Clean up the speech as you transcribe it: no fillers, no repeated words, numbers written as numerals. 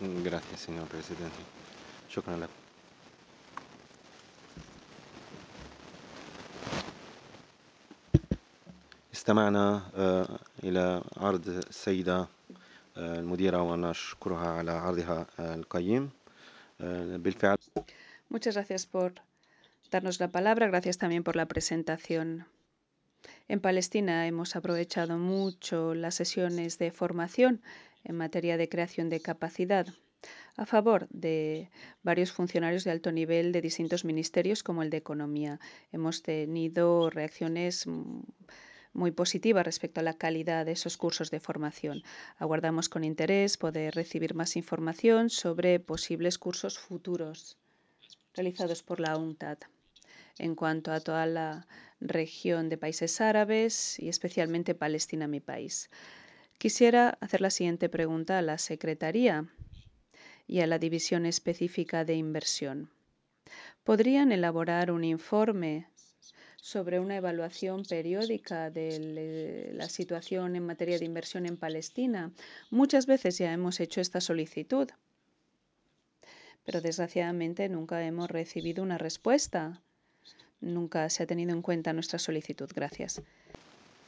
Gracias, señor presidente. شكرا لك. استمعنا إلى عرض السيدة المديرة ونشكرها على عرضها القيم. بالفعل. Muchas gracias por darnos la palabra. Gracias también por la presentación. En Palestina hemos aprovechado mucho las sesiones de formación en materia de creación de capacidad a favor de varios funcionarios de alto nivel de distintos ministerios como el de Economía. Hemos tenido reacciones muy positivas respecto a la calidad de esos cursos de formación. Aguardamos con interés poder recibir más información sobre posibles cursos futuros realizados por la UNCTAD en cuanto a toda la región de países árabes y especialmente Palestina, mi país. Quisiera hacer la siguiente pregunta a la Secretaría y a la División Específica de Inversión. ¿Podrían elaborar un informe sobre una evaluación periódica de la situación en materia de inversión en Palestina? Muchas veces ya hemos hecho esta solicitud, pero desgraciadamente nunca hemos recibido una respuesta. Nunca se ha tenido en cuenta nuestra solicitud. Gracias.